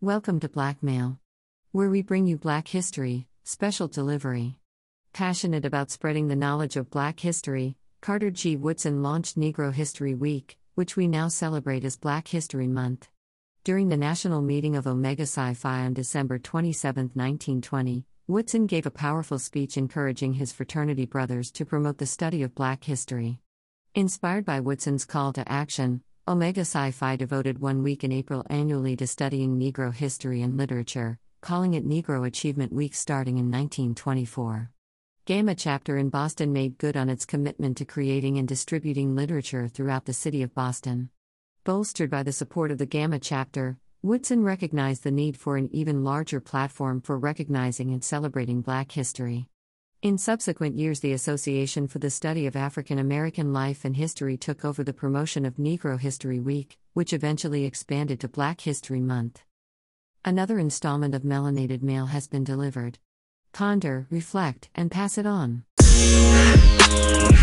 Welcome to Blackmail, where we bring you Black history, special delivery. Passionate about spreading the knowledge of Black history, Carter G. Woodson launched Negro History Week, which we now celebrate as Black History Month. During the national meeting of Omega Psi Phi on December 27, 1920, Woodson gave a powerful speech encouraging his fraternity brothers to promote the study of Black history. Inspired by Woodson's call to action, Omega Psi Phi devoted 1 week in April annually to studying Negro history and literature, calling it Negro Achievement Week starting in 1924. Gamma chapter in Boston made good on its commitment to creating and distributing literature throughout the city of Boston. Bolstered by the support of the Gamma chapter, Woodson recognized the need for an even larger platform for recognizing and celebrating Black history. In subsequent years, the Association for the Study of African American Life and History took over the promotion of Negro History Week, which eventually expanded to Black History Month. Another installment of Melanated Mail has been delivered. Ponder, reflect, and pass it on.